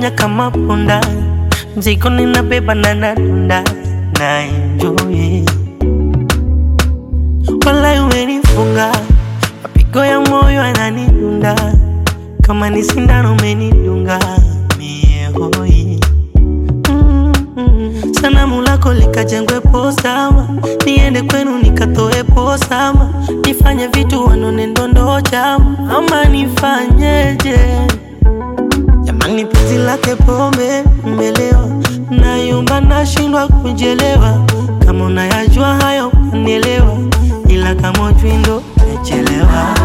unanifanya kama punda, mzigo ninabeba na nadunda, na enjoy. Walai umenifunga, mapigo ya moyo yananidunda, kama ni sindano umenidunga, mie hoi. Sanamu lako likajengwe posama, niende kwenu nikatoe posama, nifanye vitu wanone ndondo chama, ama nifanyeje? Jamani penzi lake pombe mmelewa, nayumba nashindwa kujelewa, kama unayajua hayo unielewa, ila kama ujui ndo umechelewa.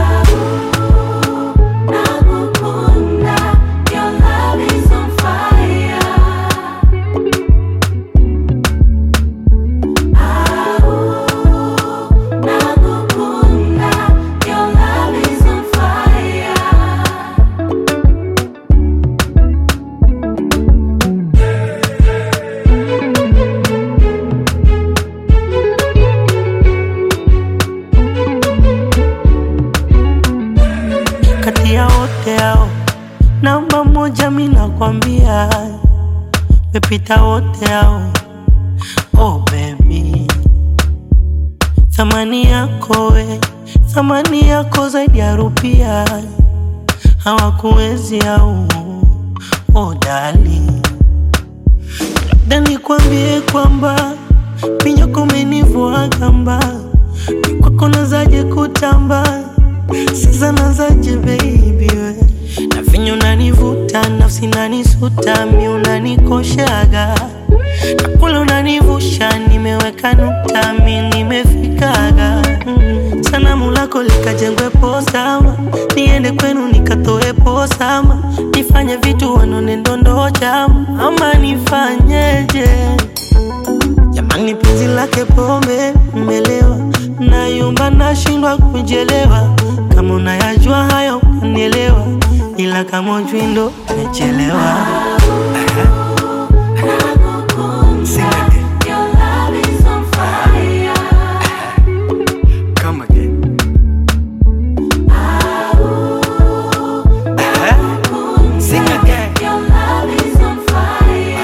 Kati ya wote hao, namba moja mimi nakwambia, mepita wote hao. Oh baby, thamani yako we, thamani yako zaidi ya rupia, hawakuwezi hao. Oh darling, labda nikwambie kwamba minyoko umenivua kamba, kwako nazaje kutamba, sasa nazaje baby we, na vinyo unanivuta, nafsi inanisuta, mi unanikoshaga, na kula unanivusha, nimeweka nukta, mi nimefikaga. Sanamu lako likajengwe posama, niende kwenu nikatoe posama, nifanye vitu wanone ndondo chama, ama nifanyeje? Jamani penzi lake pombe mmelewa, nayumba nashindwa kujelewa, kama unayajua hayo unielewa, ila kama ujui ndo umechelewa. Sing again. Your love is on fire. Come again. Sing again. Your love is on fire.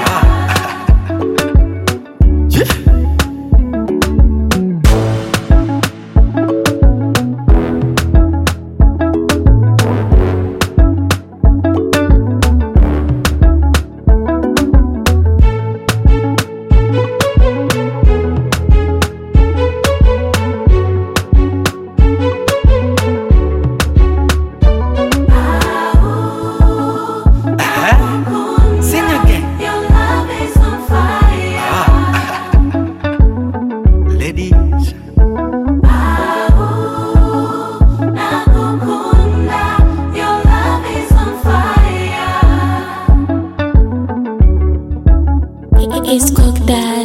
Sing again. Your love is on fire. Ladies. Nakukunda. Your love is on fire. It's Cook Dad.